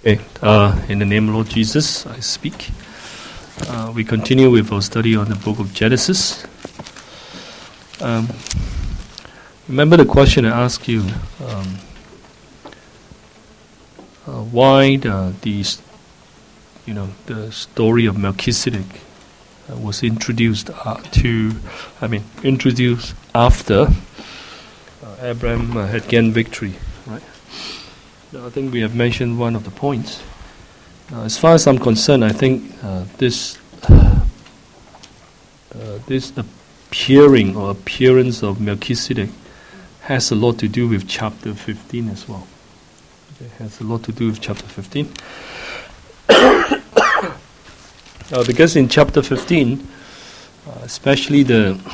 Okay, in the name of Lord Jesus, I speak. We continue with our study on the book of Genesis. Remember the question I asked you, why the story of Melchizedek was introduced introduced after Abraham had gained victory, right? I think we have mentioned one of the points. As far as I'm concerned, I think this appearance of Melchizedek has a lot to do with chapter 15 as well. It has a lot to do with chapter 15. Because in chapter 15, especially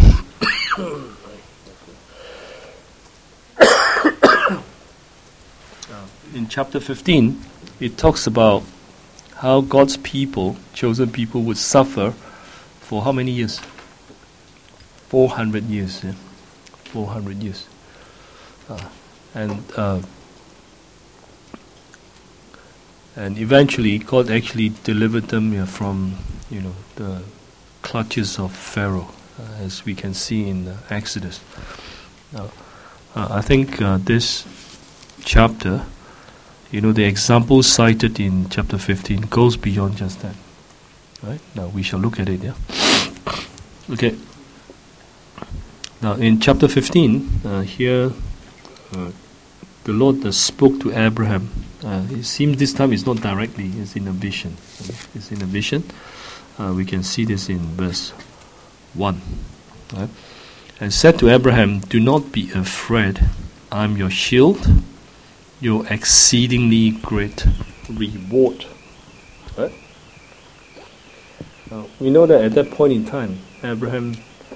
in chapter 15, it talks about how God's people, chosen people, would suffer for how many years? 400 years. Yeah? 400 years. And eventually, God actually delivered them from, the clutches of Pharaoh, as we can see in Exodus. Now, I think this chapter, the example cited in chapter 15 goes beyond just that. Right? Now we shall look at it, yeah? Okay. Now in chapter 15, here the Lord spoke to Abraham. It seems this time it's not directly, it's in a vision. It's in a vision. We can see this in verse 1. Right? And said to Abraham, "Do not be afraid, I am your shield, your exceedingly great reward." Right? Now, we know that at that point in time, Abraham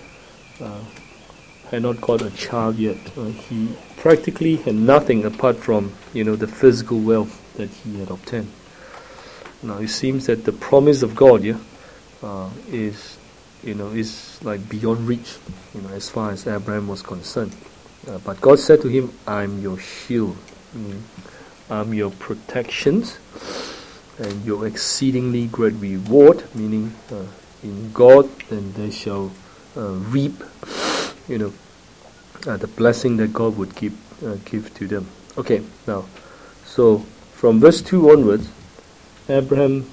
had not got a child yet. He practically had nothing apart from, the physical wealth that he had obtained. Now, it seems that the promise of God, is like beyond reach, as far as Abraham was concerned. But God said to him, "I'm your shield." I'm your protections and your exceedingly great reward, meaning in God, then they shall reap, the blessing that God would give to them. Okay, now, so from verse 2 onwards, Abraham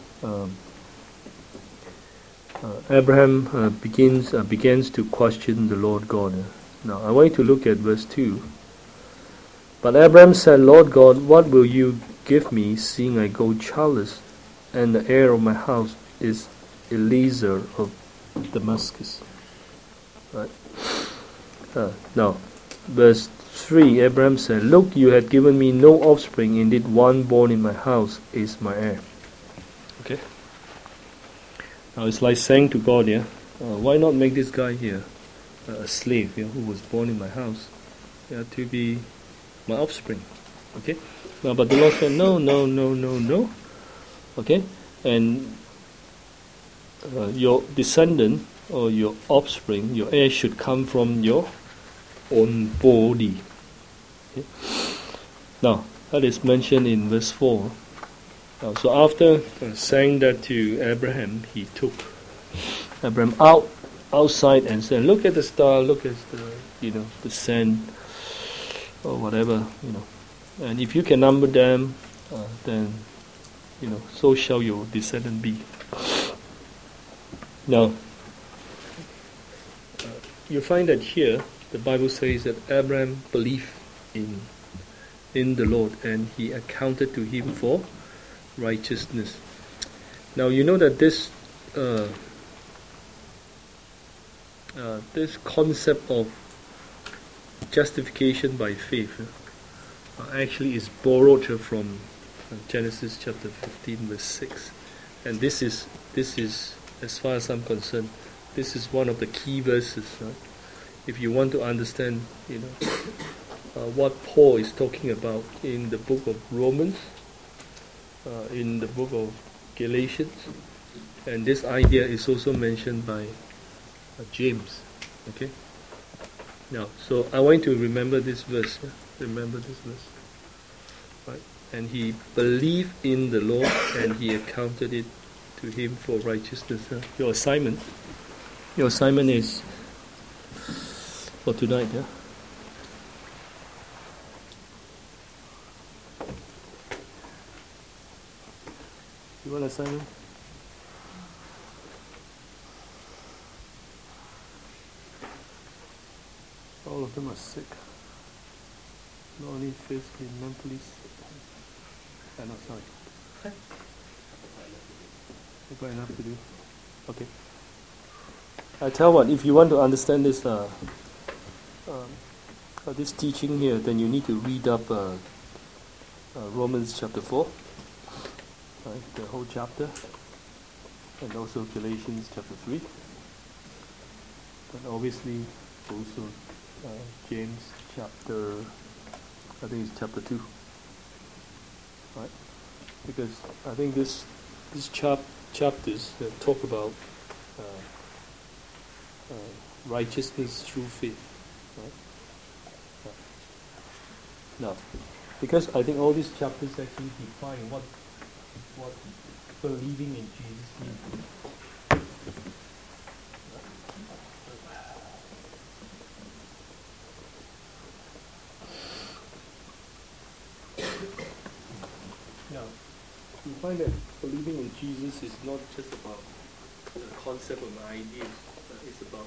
begins to question the Lord God. Now, I want you to look at verse 2. But Abraham said, "Lord God, what will you give me, seeing I go childless, and the heir of my house is Eliezer of Damascus?" Right? Now, verse 3, Abraham said, "Look, you had given me no offspring, indeed one born in my house is my heir." Okay? Now it's like saying to God, why not make this guy here a slave, who was born in my house, to be my offspring? Okay? Now, but the Lord said, no. Okay? And your descendant or your offspring, your heir, should come from your own body. Okay? Now, that is mentioned in verse 4. Now, so after saying that to Abraham, he took Abraham outside and said, "Look at the star, look at the sand, or whatever, and if you can number them, then, so shall your descendant be." Now, you find that here, the Bible says that Abraham believed in the Lord, and he accounted to him for righteousness. Now, you know that this concept of justification by faith actually is borrowed from Genesis chapter 15 verse 6, and this is as far as I'm concerned, this is one of the key verses, right? If you want to understand what Paul is talking about in the book of Romans, in the book of Galatians, and this idea is also mentioned by James. Okay? Now, so I want you to remember this verse. Remember this verse. Right? and he believed in the Lord, and he accounted it to him for righteousness. Your assignment is for tonight. Yeah. You want assignment? All of them are sick. Not only physically, mentally sick. No, sorry. You've got enough to do. Okay. I tell what, if you want to understand this this teaching here, then you need to read up Romans chapter 4, right, the whole chapter, and also Galatians chapter 3, and obviously also James chapter, I think it's chapter 2, right? Because I think these chapters talk about righteousness through faith, right? Now, because I think all these chapters actually define what believing in Jesus means. Now, you find that believing in Jesus is not just about the concept of an idea. It's about,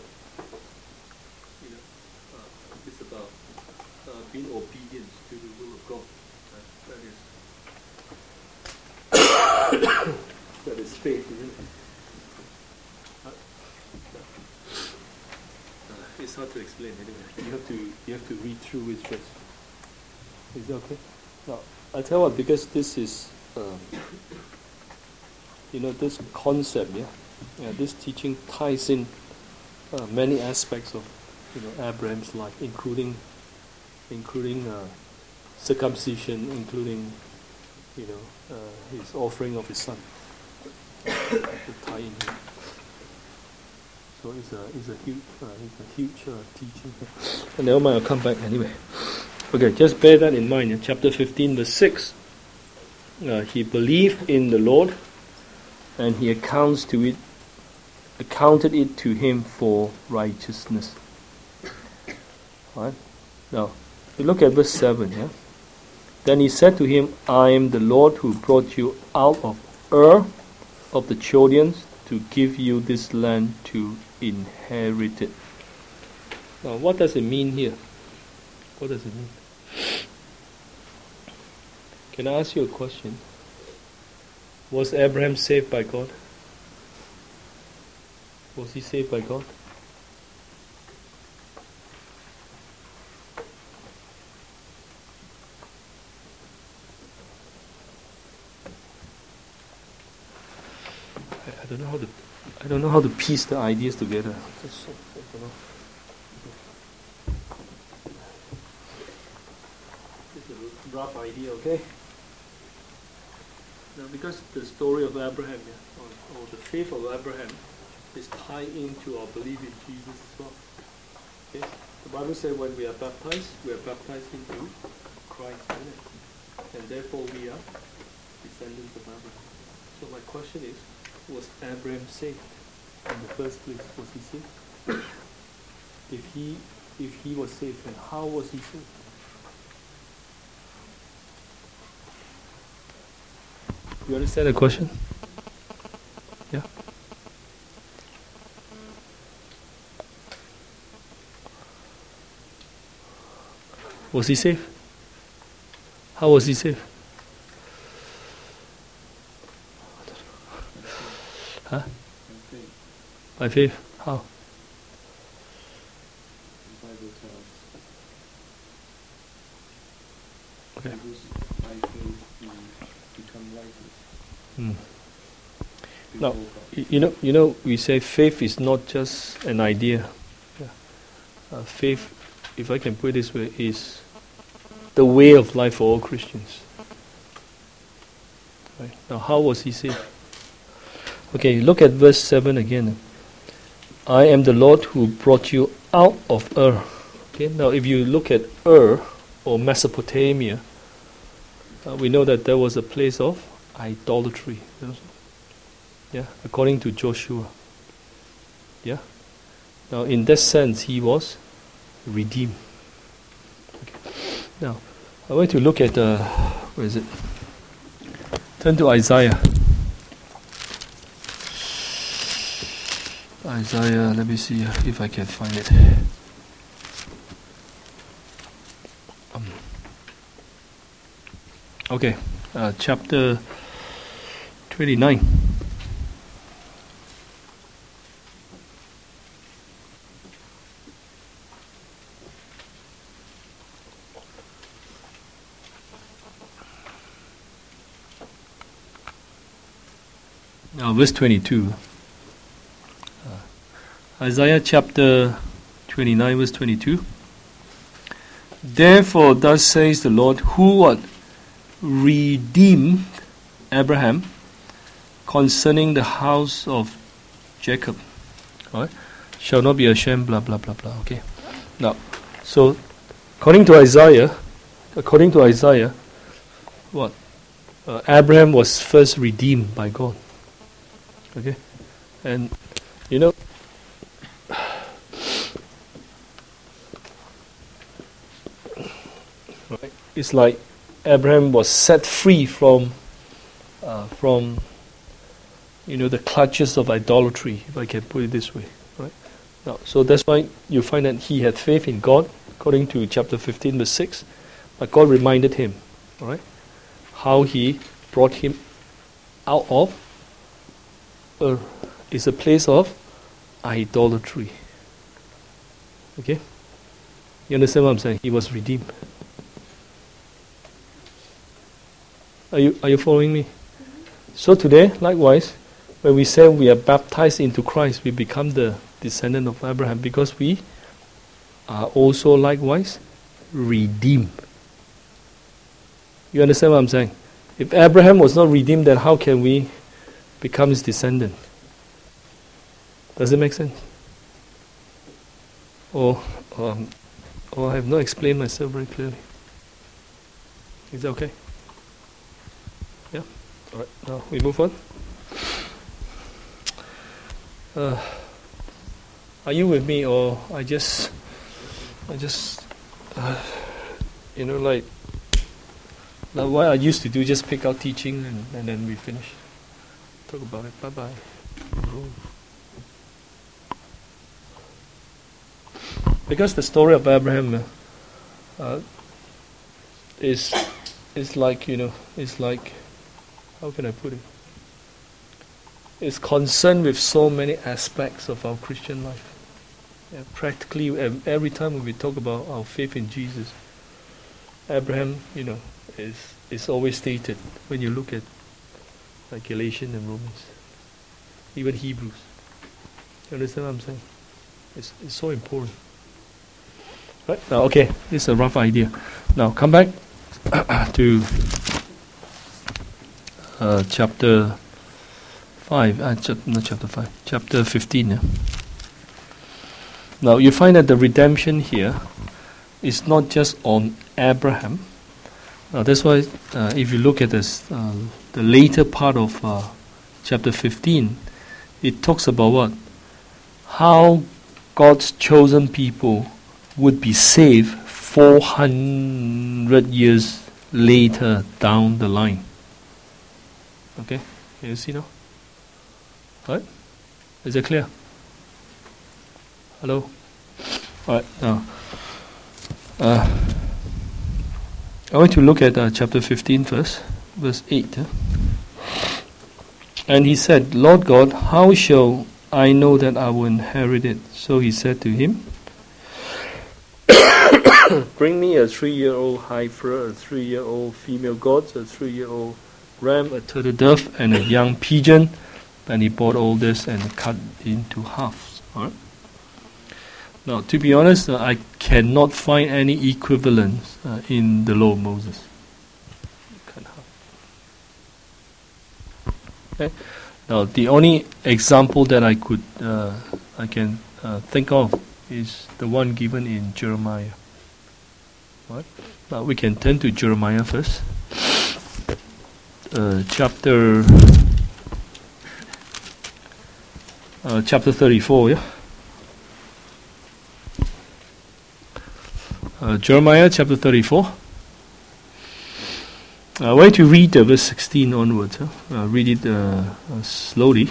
it's about being obedient to the will of God. That is faith, isn't it? It's hard to explain anyway. You have to read through it first. Is that okay? Now, I tell you what, because this is this concept, this teaching ties in many aspects of Abraham's life, including circumcision, including his offering of his son. To tie in here. So it's a huge teaching. And never mind, I'll come back anyway. Okay, just bear that in mind. In chapter 15, verse 6, he believed in the Lord, and he accounted it to him for righteousness. Right? Now, we look at verse 7. Yeah. Then he said to him, I am the Lord who brought you out of Ur of the Chaldeans to give you this land to inherit it. Now, what does it mean here? What does it mean? Can I ask you a question? Was Abraham saved by God? Was he saved by God? I don't know how to piece the ideas together. Just, I don't know. It's a rough idea, okay? Now, because the story of Abraham, or the faith of Abraham, is tied into our belief in Jesus as well. Okay? The Bible says when we are baptized into Christ, isn't it? And therefore we are descendants of Abraham. So my question is, was Abraham saved in the first place? Was he saved? If he was saved, then how was he saved? You understand the question? Yeah? Was he saved? How was he saved? Huh? By faith. How? Okay. By faith you become righteous. Now, you know, we say faith is not just an idea. Yeah. Faith, if I can put it this way, is the way of life for all Christians. Right. Now, how was he saved? Okay, look at verse 7 again. I am the Lord who brought you out of Ur. Okay, now if you look at Ur or Mesopotamia, we know that there was a place of idolatry. Yeah, according to Joshua. Yeah. Now, in that sense, he was redeemed. Okay. Now, I want to look at where is it? Turn to Isaiah. Isaiah, let me see if I can find it. Okay, chapter 29. Now, verse 22. Isaiah chapter 29, verse 22. Therefore, thus says the Lord, who what? Redeemed Abraham concerning the house of Jacob. All right? Shall not be ashamed, blah, blah, blah, blah. Okay. Now, so, according to Isaiah, what? Abraham was first redeemed by God. Okay? And, you know, it's like Abraham was set free from the clutches of idolatry, if I can put it this way. Right? Now, so that's why you find that he had faith in God, according to chapter 15, verse 6. But God reminded him, all right, how He brought him out of is a place of idolatry. Okay, you understand what I'm saying? He was redeemed. Are you following me? So today, likewise, when we say we are baptized into Christ, we become the descendant of Abraham because we are also likewise redeemed. You understand what I'm saying? If Abraham was not redeemed, then how can we become his descendant? Does it make sense? Or I have not explained myself very clearly. Is that okay? Yeah? Alright, now we move on. Are you with me, or I just like what I used to do, just pick out teaching and then we finish. Talk about it. Bye-bye. Because the story of Abraham is like, it's like, how can I put it? It's concerned with so many aspects of our Christian life. Yeah, practically every time when we talk about our faith in Jesus, Abraham, is always stated when you look at like Galatians and Romans, even Hebrews. You understand what I'm saying? It's so important. Right? Now, okay, this is a rough idea. Now, come back to chapter 5, not chapter 5, chapter 15. Yeah? Now, you find that the redemption here is not just on Abraham. That's why if you look at this, the later part of chapter 15, it talks about what? How God's chosen people would be saved 400 years later down the line. Okay? Can you see now? Alright? Is it clear? Hello? Alright, now I want to look at chapter 15 first, verse 8. And he said, Lord God, how shall I know that I will inherit it? So he said to him, bring me a 3-year-old heifer, a 3-year-old female goat, a 3-year-old ram, a turtle dove, and a young pigeon. And he bought all this and cut into halves. All right? Now, to be honest, I cannot find any equivalence in the law of Moses. Okay? Now, the only example that I can think of is the one given in Jeremiah. Right? Now, we can turn to Jeremiah first. chapter 34, yeah? Jeremiah chapter 34. I want to read verse 16 onwards. Read it slowly.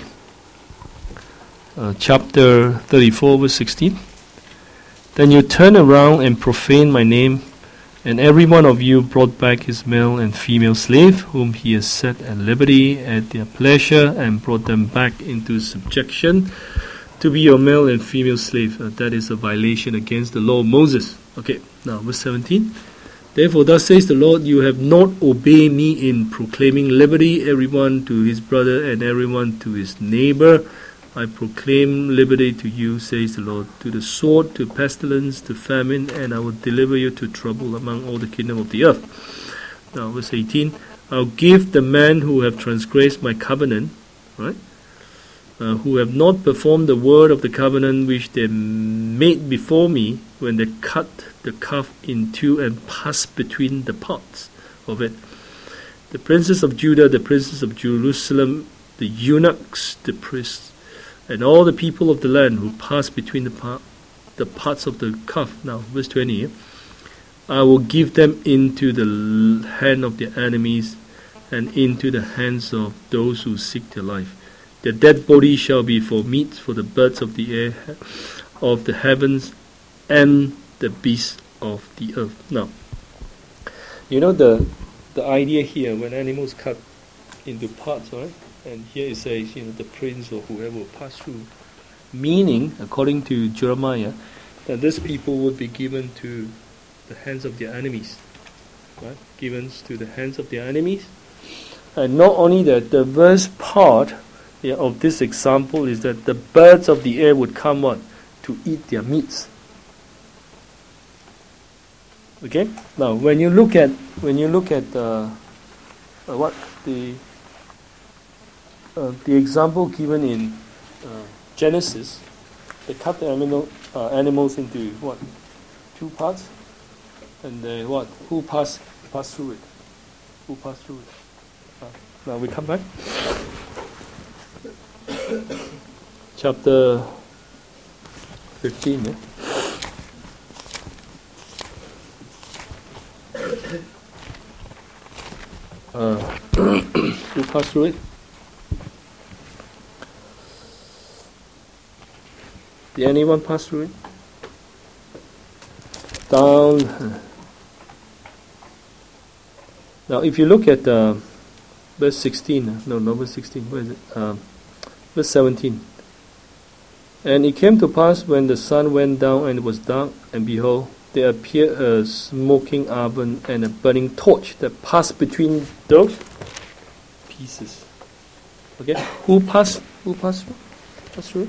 Chapter 34, verse 16. Then you turn around and profane my name, and every one of you brought back his male and female slave, whom he has set at liberty at their pleasure, and brought them back into subjection to be your male and female slave. That is a violation against the law of Moses. Okay, now verse 17. Therefore, thus says the Lord, you have not obeyed me in proclaiming liberty, everyone to his brother and everyone to his neighbor. I proclaim liberty to you, says the Lord, to the sword, to pestilence, to famine, and I will deliver you to trouble among all the kingdom of the earth. Now, verse 18, I'll give the men who have transgressed my covenant, right, who have not performed the word of the covenant which they made before me when they cut the calf in two and passed between the parts of it. The princes of Judah, the princes of Jerusalem, the eunuchs, the priests, and all the people of the land who pass between the parts of the calf. Now, verse 20. I will give them into the hand of their enemies and into the hands of those who seek their life. Their dead body shall be for meat for the birds of the air, of the heavens, and the beasts of the earth. Now, you know the idea here when animals cut into parts, right? And here it says, the prince or whoever will pass through. Meaning, according to Jeremiah, that these people would be given to the hands of their enemies. Right? Given to the hands of their enemies. And not only that, the worst part of this example is that the birds of the air would come on to eat their meats. Okay? Now, when you look at what the example given in Genesis, they cut the animals into what? 2 parts, and what? Who passed through it? Who passed through it? Now we come back. Chapter 15. Yeah? Who passed through it? Did anyone pass through it? Down. Now, if you look at verse 16, no, not verse 16, where is it? Verse 17. And it came to pass when the sun went down and it was dark, and behold, there appeared a smoking oven and a burning torch that passed between those pieces. Okay, who passed through? Passed through?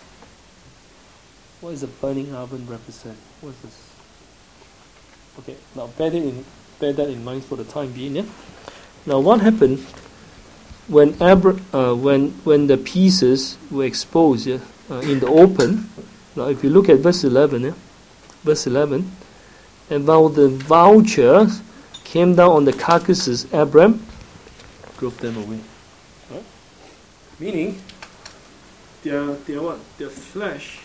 What does the burning oven represent? What is this? Okay, now bear that in mind for the time being. Yeah. Now, what happened when the pieces were exposed in the open? Now, if you look at verse 11, verse 11, and while the vultures came down on the carcasses, Abram drove them away. Right? Meaning, their what? Their flesh.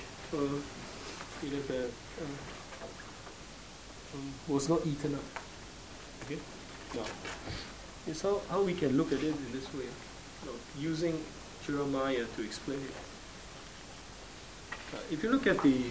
Was not eaten up. Okay? Now, it's how we can look at it in this way. Using Jeremiah to explain it. If you look at the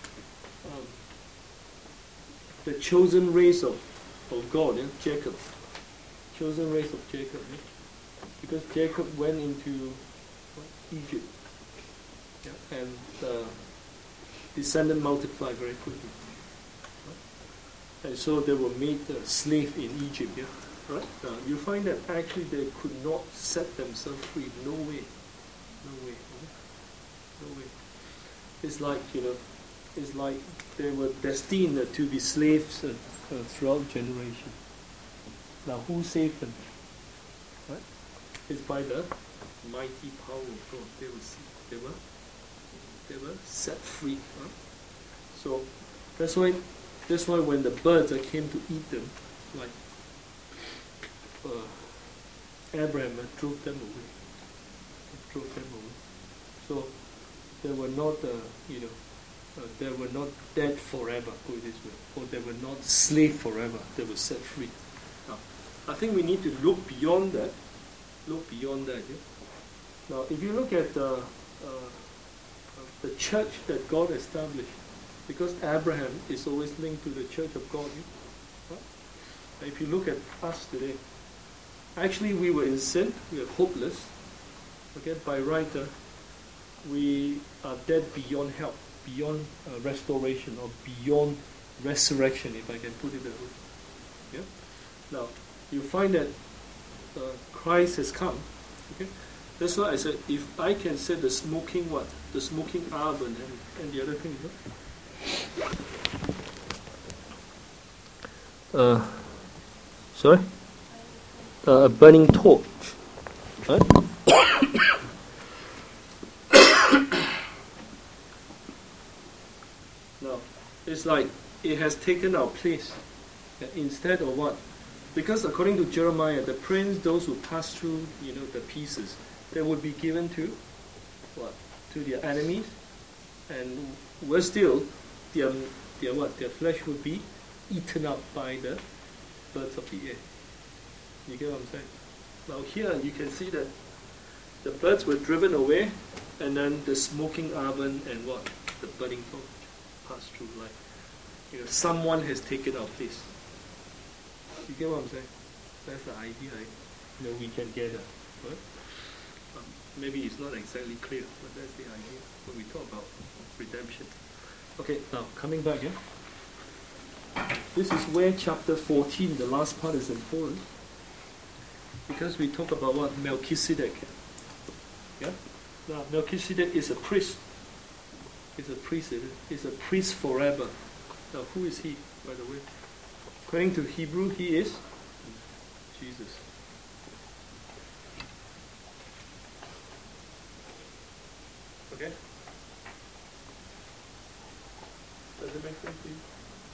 chosen race of God, Jacob. Chosen race of Jacob. Because Jacob went into Egypt. Yeah? And descendant multiplied very quickly. Right? And so they were made a slave in Egypt. Yeah? Right? You find that actually they could not set themselves free. No way. No way. No way. It's like they were destined to be slaves throughout generation. Now who saved them? Right? It's by the mighty power of God. They were set free. Right? So that's why when the birds came to eat them, like Abraham drove them away. Drove them away. So they were not, they were not dead forever, put it this way, or they were not slave forever. They were set free. Now, I think we need to look beyond that. Look beyond that. Yeah? Now, if you look at the church that God established, because Abraham is always linked to the church of God. Yeah? Right? If you look at us today, actually we were in sin, we are hopeless. Okay, by right, we are dead beyond help, beyond restoration, or beyond resurrection, if I can put it that way. Yeah. Now, you find that Christ has come. Okay, that's why I said, if I can say the smoking oven and the other thing. Sorry, a burning torch. Right? Now, it's like it has taken our place. Instead of what? Because according to Jeremiah, the prince, those who pass through, the pieces, they would be given to what? To their enemies, and worse still, their flesh would be eaten up by the birds of the air. You get what I'm saying? Now here you can see that the birds were driven away, and then the smoking oven and what? The burning torch passed through. Like, someone has taken our place. You get what I'm saying? That's the idea, we can gather. Right? Maybe it's not exactly clear, but that's the idea when we talk about redemption. Okay, now coming back, this is where chapter 14, the last part, is important. Because we talk about what? Melchizedek. Yeah? Now, Melchizedek is a priest. He's a priest. He's a priest forever. Now, who is he, by the way? According to Hebrew, he is Jesus. Okay? Does it make sense to you?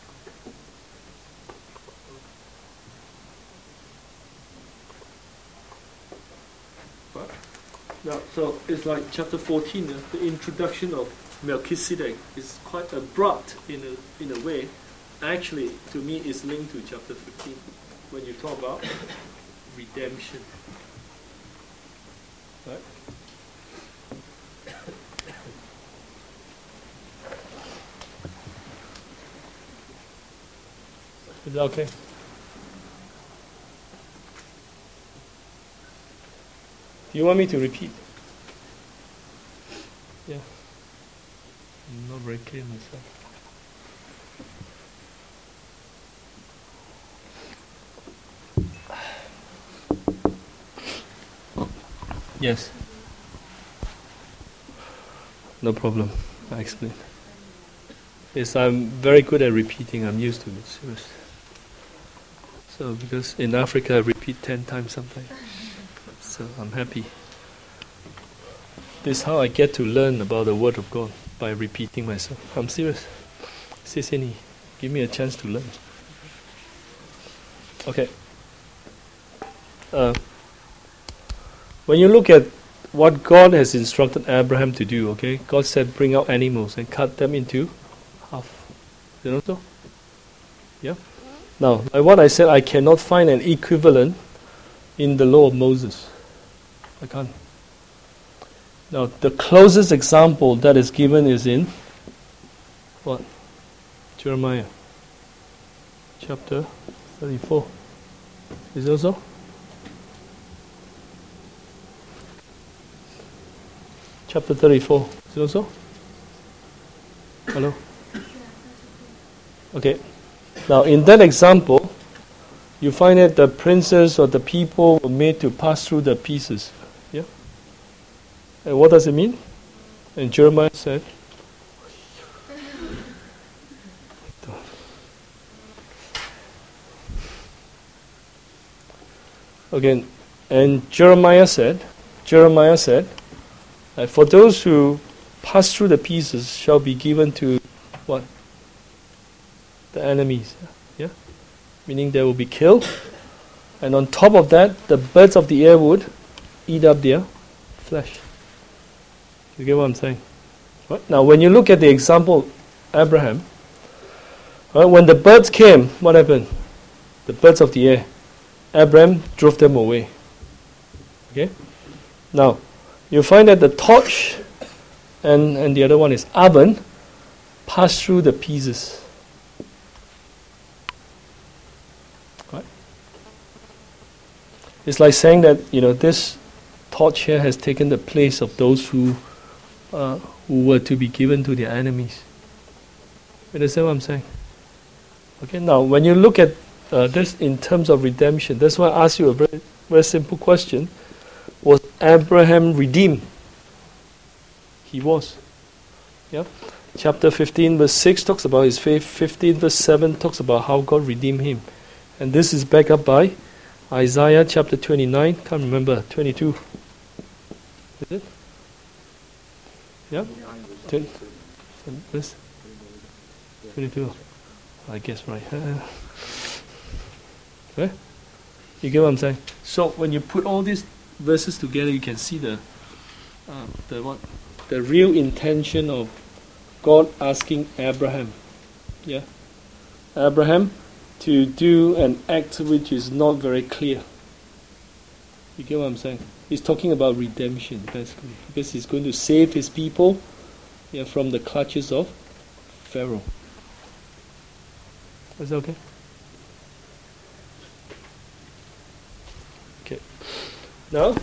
What? Now, so it's like chapter 14, the introduction of Melchizedek is quite abrupt in a way. Actually, to me, it's linked to chapter 15 when you talk about redemption. Right? Is that okay? Do you want me to repeat? Yeah. I'm not very clear myself. Yes. No problem. I explain. Yes, I'm very good at repeating. I'm used to it. Seriously. So, because in Africa I repeat 10 times sometimes. So I'm happy. This is how I get to learn about the Word of God, by repeating myself. I'm serious. Sisini, give me a chance to learn. Okay. When you look at what God has instructed Abraham to do, okay, God said bring out animals and cut them into half. You know so? Yeah? Now, like what I said, I cannot find an equivalent in the law of Moses. I can't. Now, the closest example that is given is in what? Jeremiah chapter 34. Is it so? Chapter 34. Is it also? Hello? Okay. Now, in that example, you find that the princes or the people were made to pass through the pieces. Yeah? And what does it mean? And Jeremiah said, again, and Jeremiah said, for those who pass through the pieces shall be given to what? The enemies. Yeah? Meaning they will be killed. And on top of that, the birds of the air would eat up their flesh. You get what I'm saying? Right? Now, when you look at the example, Abraham, right, when the birds came, what happened? The birds of the air, Abraham drove them away. Okay? Now, you find that the torch and the other one is oven pass through the pieces. Right? It's like saying that, this torch here has taken the place of those who were to be given to their enemies. You understand what I'm saying? Okay, now when you look at this in terms of redemption, that's why I asked you a very, very simple question. Was Abraham redeemed? He was. Yeah. Chapter 15 verse 6 talks about his faith. 15 verse 7 talks about how God redeemed him. And this is backed up by Isaiah chapter 29. Can't remember. 22. Is it? Yeah? This? 22. I guess right. Right? You get what I'm saying? So when you put all these verses together, you can see the real intention of God asking Abraham, Abraham, to do an act which is not very clear. You get what I'm saying? He's talking about redemption, basically, because he's going to save his people, from the clutches of Pharaoh. Is that okay? Okay. Now,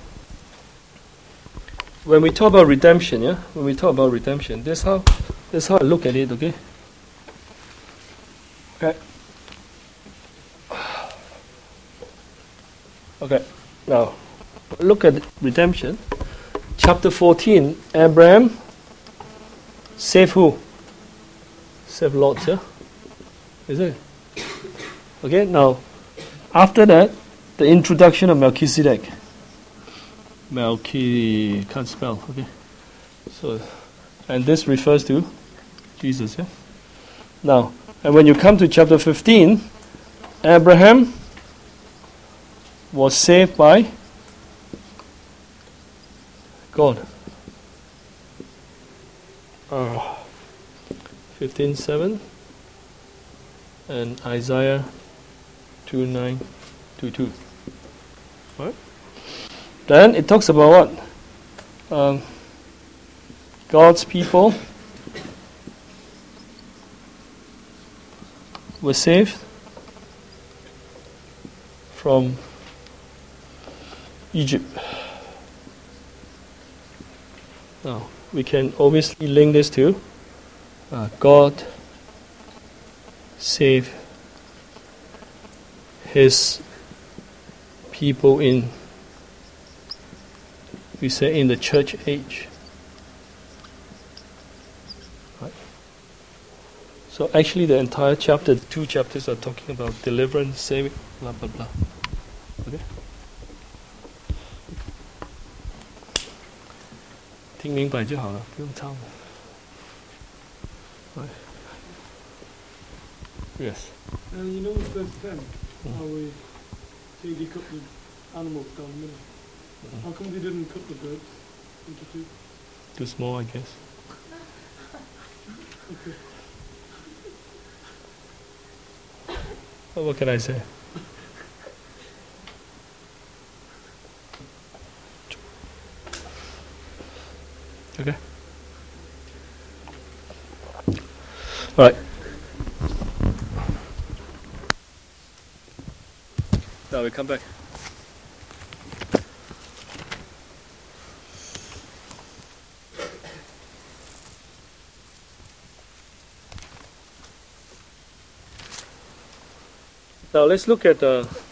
when we talk about redemption, that's how I look at it, okay? Okay. Now, look at redemption. Chapter 14, Abraham save who? Save Lot, yeah? Is it? Okay, now, after that, the introduction of Melchizedek. Can't spell, okay? So, and this refers to Jesus, yeah? Now, and when you come to chapter 15, Abraham was saved by God. 15:7 and Isaiah 2:9-2. Right? Then it talks about what? God's people were saved from Egypt. Now, we can obviously link this to God save His people in the church age. Right? So actually the entire chapter, 2 chapters are talking about deliverance, saving, blah blah blah. Okay? 听明白就好了，不用抄。Right. Yes. And you know in verse 10, how we say they cut the animals down the middle. How come they didn't cut the birds into two? Too small, I guess. Okay. Well, what can I say? Okay. All right. Now we come back. Now let's look at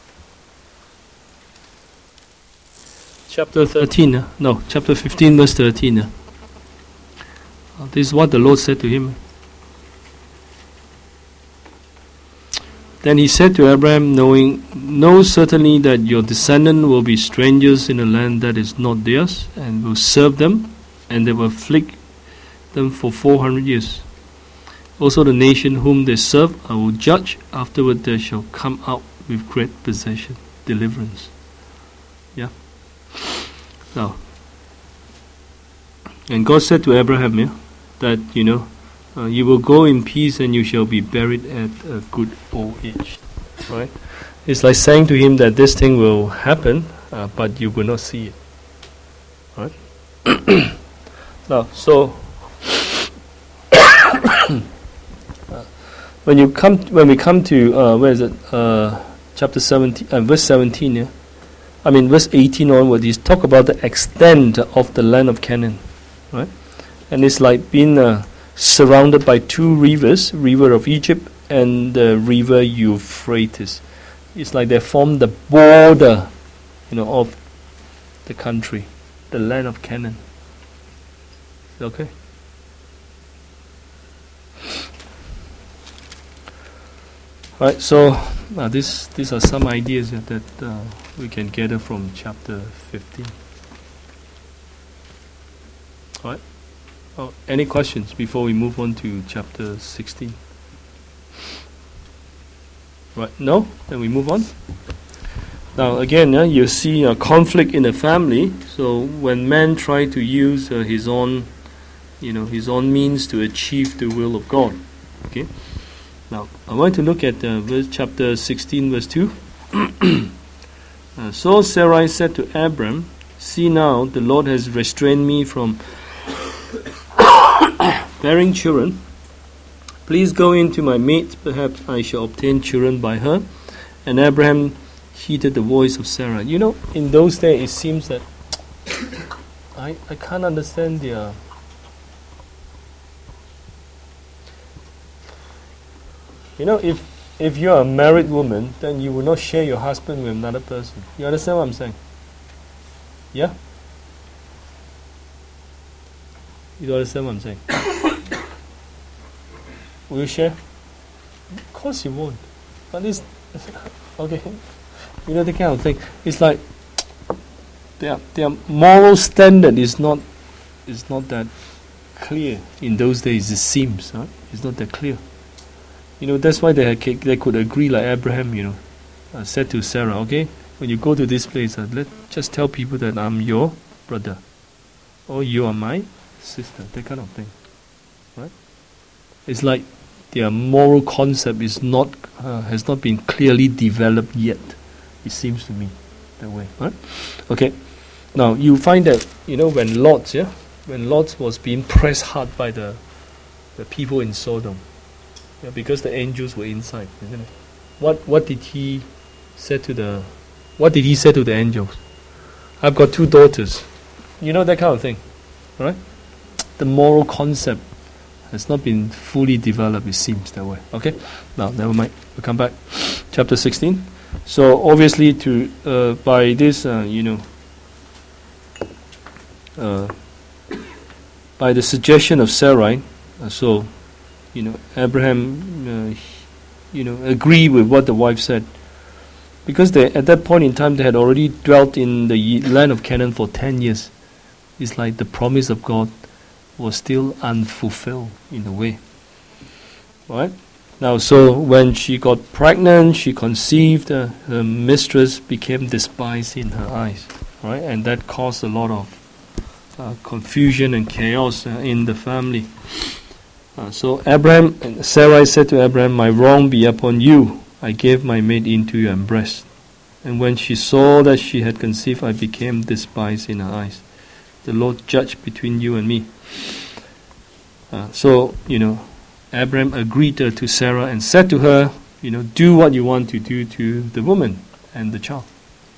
chapter 13. Chapter 15, verse 13. This is what the Lord said to him. Then he said to Abraham, know certainly that your descendants will be strangers in a land that is not theirs, and will serve them, and they will afflict them for 400 years. Also the nation whom they serve I will judge, afterward they shall come out with great possession. deliverance. Yeah. Now, and God said to Abraham, that you will go in peace and you shall be buried at a good old age. Right? It's like saying to him that this thing will happen, but you will not see it. Right? Now, so when we come to where is it? Chapter 17, verse 17. Yeah, I mean verse 18 onward. He's talk about the extent of the land of Canaan, right? And it's like being surrounded by two rivers, river of Egypt and the river Euphrates. It's like they form the border, of the country, the land of Canaan. Okay. Right. So these are some ideas that we can gather from chapter 15. All right. Oh, any questions before we move on to chapter 16? Right. No? Then we move on. Now again, you see a conflict in the family. So when man try to use his own means to achieve the will of God. Okay. Now I want to look at verse chapter 16, verse 2. So Sarai said to Abram, "See now, the Lord has restrained me from bearing children. Please go into my maid, perhaps I shall obtain children by her." And Abraham heeded the voice of Sarah. In those days it seems that I can't understand their... if you're a married woman, then you will not share your husband with another person. You understand what I'm saying? Yeah? You don't understand what I'm saying? Will you share? Of course you won't. But it's... okay. The kind of thing. It's like their moral standard is not that clear in those days. It seems, huh? It's not that clear. That's why they could agree, like Abraham, said to Sarah, okay, when you go to this place, let's just tell people that I'm your brother, or you are my sister, that kind of thing, right? It's like their moral concept has not been clearly developed yet. It seems to me that way, right? Okay. Now you find that when Lot was being pressed hard by the people in Sodom. Yeah, because the angels were inside, isn't it? What did he say to the angels? I've got 2 daughters. That kind of thing. Right? The moral concept has not been fully developed, it seems that way. Okay? Now, never mind. We'll come back. Chapter 16. So obviously by this by the suggestion of Sarai, Abraham, agree with what the wife said, because at that point in time they had already dwelt in the land of Canaan for 10 years. It's like the promise of God was still unfulfilled in a way. Right? Now, so when she got pregnant, she conceived, her mistress became despised in her eyes. Right? And that caused a lot of confusion and chaos in the family. So Sarai said to Abraham, "My wrong be upon you. I gave my maid into your breast. And when she saw that she had conceived, I became despised in her eyes. The Lord judge between you and me." Abraham agreed to Sarah and said to her, do what you want to do to the woman and the child.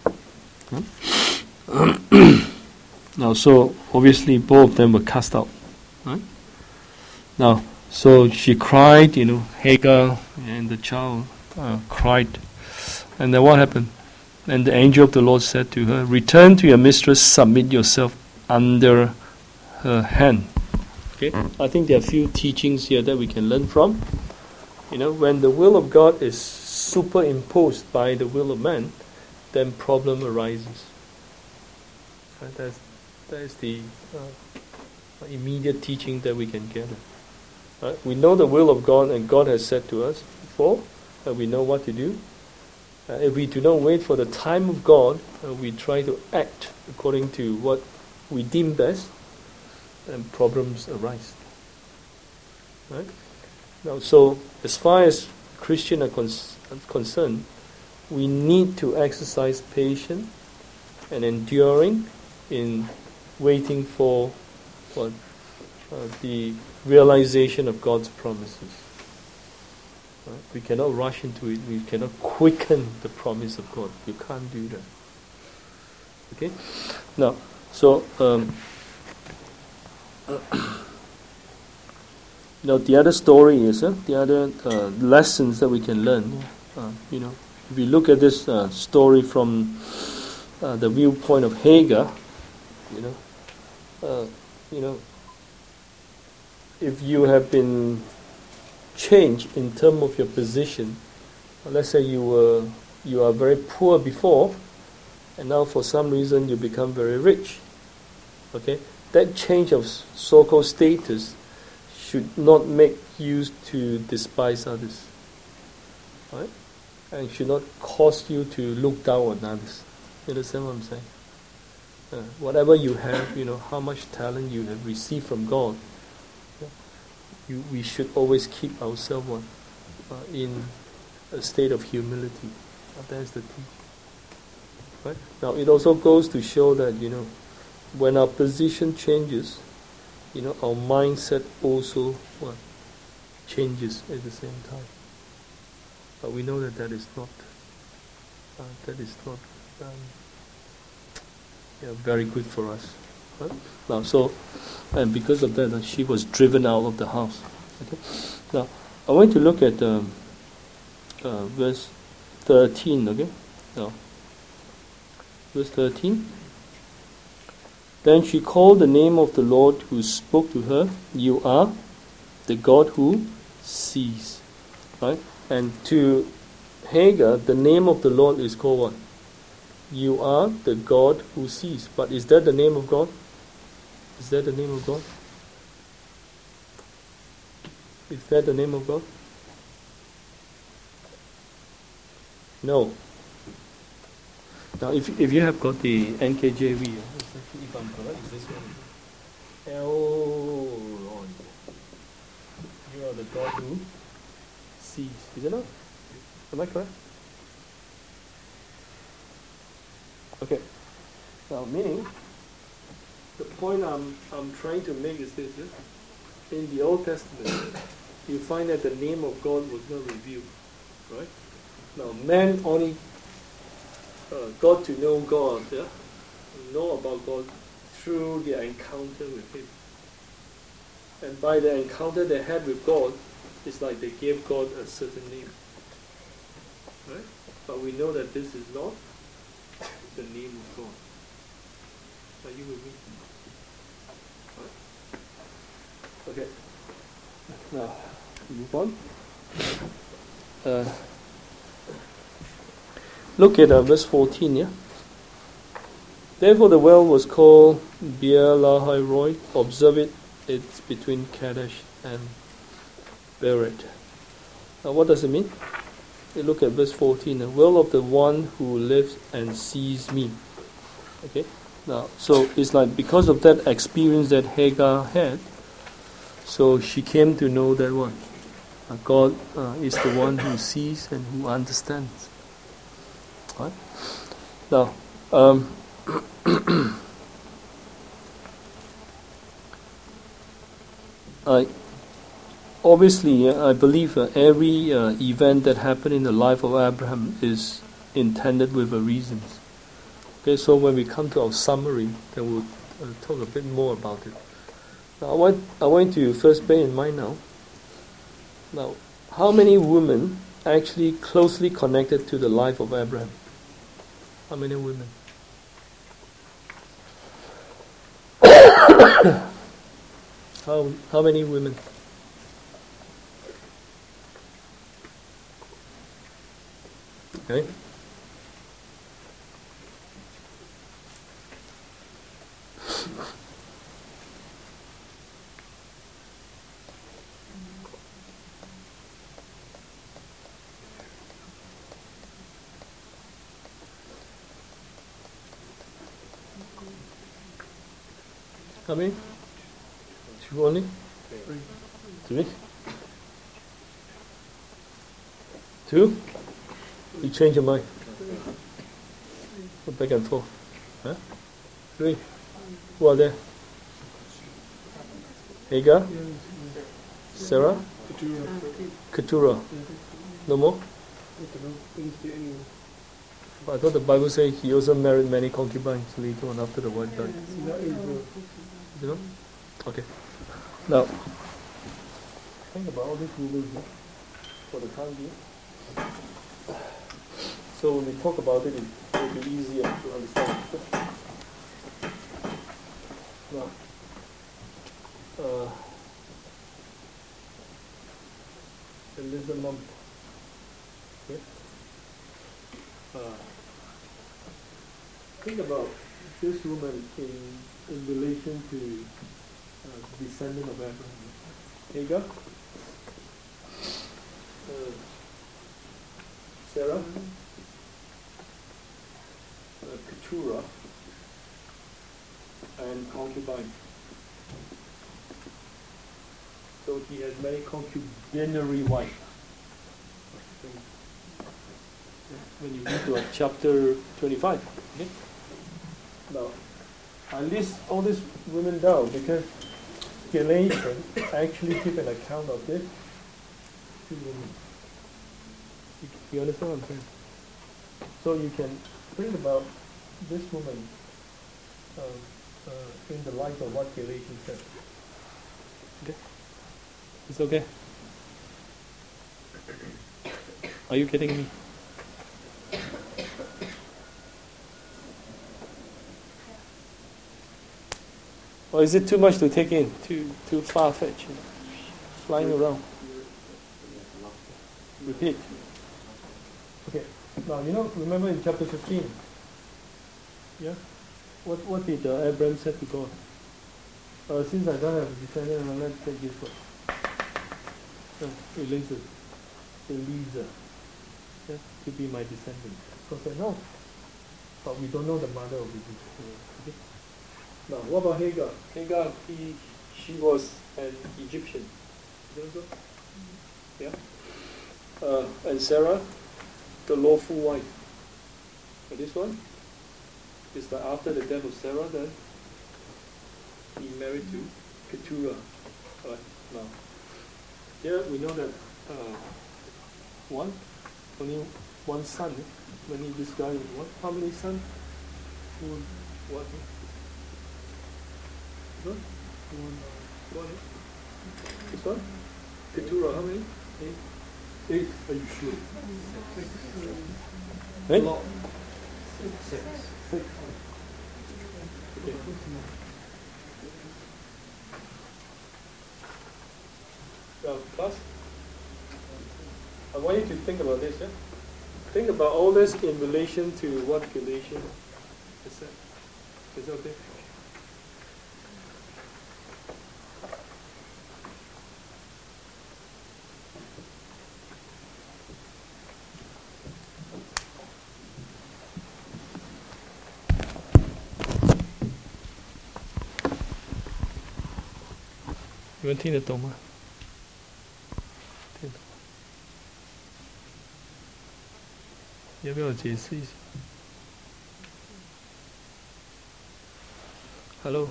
Now, so obviously both of them were cast out. Right? Now, so she cried, Hagar and the child cried. And then what happened? And the angel of the Lord said to her, "Return to your mistress, submit yourself under her hand." Okay, I think there are a few teachings here that we can learn from. When the will of God is superimposed by the will of man, then problem arises. That is the immediate teaching that we can gather. Right? We know the will of God, and God has said to us before that we know what to do. If we do not wait for the time of God, we try to act according to what we deem best, and problems arise. Right? Now, so as far as Christians are concerned, we need to exercise patience and enduring in waiting for what the realization of God's promises. Right? We cannot rush into it. We cannot quicken the promise of God. You can't do that. Okay? Now, so now the other story is the other lessons that we can learn. If we look at this story from the viewpoint of Hagar, if you have been changed in terms of your position, let's say you are very poor before, and now for some reason you become very rich. Okay, that change of so-called status should not make you to despise others, right? And should not cause you to look down on others. You understand what I'm saying? Whatever you have, how much talent you have received from God, we should always keep ourselves in a state of humility. That's the teaching. Right? Now, it also goes to show that, when our position changes, our mindset also changes at the same time. But we know that is not very good for us. Right? Now, and because of that, she was driven out of the house. Okay? Now, I want to look at verse 13. Okay, now, verse 13. Then she called the name of the Lord who spoke to her. You are the God who sees. Right? And to Hagar, the name of the Lord is called what? You are the God who sees. But is that the name of God? Is that the name of God? Is that the name of God? No. Now, if you have got the NKJV, if I'm correct, is this one? Elroy. You are the God who sees. Is it not? Am I correct? Okay. Now, meaning, the point I'm trying to make is this. In the Old Testament, you find that the name of God was not revealed. Right? Now, man only got to know God, know about God through their encounter with Him. And by the encounter they had with God, it's like they gave God a certain name. Right? But we know that this is not the name of God. Are you with me? Right? Okay. Now, move on. Look at verse 14, yeah? Therefore the well was called Beer Lahai Roy. Observe it, it's between Kadesh and Bered. Now what does it mean? You look at verse 14, the well of the one who lives and sees me. Okay? Now, so it's like because of that experience that Hagar had, so she came to know that one. God is the one who sees and who understands. Right? Now, obviously, I believe every event that happened in the life of Abraham is intended with a reason. Okay, so when we come to our summary, then we'll talk a bit more about it. Now, I want to first bear in mind now, how many women actually closely connected to the life of Abraham? How many women? How many women? Okay. How many? 2 only? 3? 2? You change your mind. Go back and forth. Huh? 3? Who are there? Hagar? Sarah? Keturah? No more? I thought the Bible says he also married many concubines later on after the wife died. You know? Okay. Now, think about all these rulers for the time being. So when we talk about it, it will be easier to understand. Now, Elizabeth. Okay. Think about this woman in relation to descendant of Abraham. Hagar, Sarah, Keturah, and concubine. So he has many concubinary wives. When you read to chapter 25. Okay? Now, I list all these women down because Galatians actually give an account of this. You understand what I'm saying? So you can think about this woman in the light of what Galatians said. Okay? It's okay? Are you getting me? Or is it too much to take in? Too far-fetched? Flying around? Repeat. Okay. Now, remember in chapter 15, yeah? What did Abraham say to God? Since I don't have a descendant, let's take this one. Eliezer, yeah, to be my descendant. God said, no. But we don't know the mother of Eliezer. Okay? Now, what about Hagar? Hagar, she was an Egyptian. You know so? Yeah. And Sarah, the lawful wife. And this one is that after the death of Sarah, then he married to Keturah. Right. Now, here we know that only one son. When this guy, how many sons? What? This one? This one? Keturah, how many? 8. Are you sure? 6. 6. Okay. Now, class, I want you to think about this. Yeah? Think about all this in relation to what Galatians is said. Is that okay? You want to听得懂吗？听得懂。要不要解释一下 ？Hello，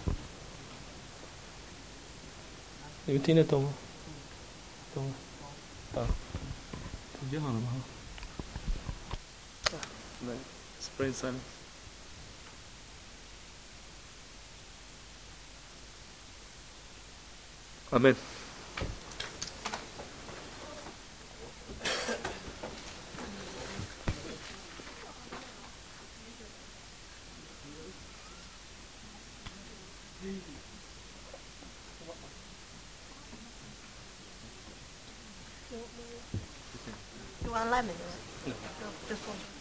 你们听得懂吗？懂吗？好，听就好了嘛。来 ，Spring silence。Amen. You want lemon? No, just one.